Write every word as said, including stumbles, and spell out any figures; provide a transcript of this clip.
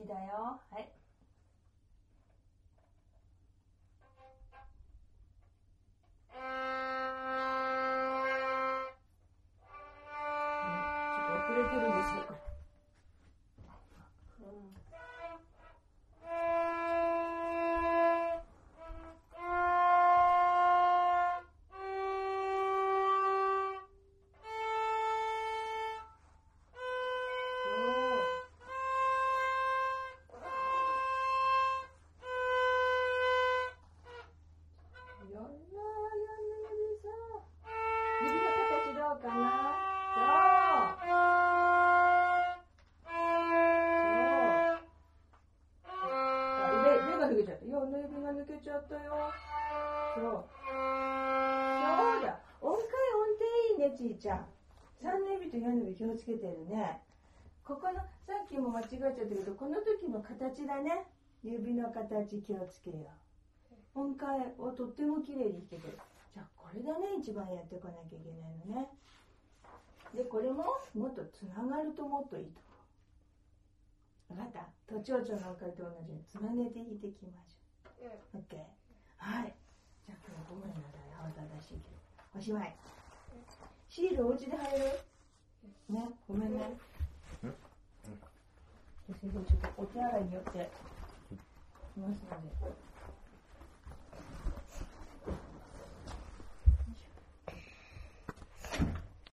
きだよ。はい。ちょっと遅れてるんですよ。抜けちゃったよ。そう。そうだ。音階音程いいね、ちいちゃん。さんの指とよんの指気をつけてるね。ここの、さっきも間違えちゃったけど、この時の形だね。指の形気をつけよう。音階をとっても綺麗に弾けてる。じゃあこれだね、一番やってこなきゃいけないのね。で、これももっとつながるともっといいと思う。わかった？都庁長の音階と同じようにつなげて弾いていきましょう。うん、OK。はい。じゃあ今日ごめんなさい。慌ただしいけど。おしまい。シールお家で貼れる？ね、ごめんね。うん。先生、ちょっとお手洗いによっていますので。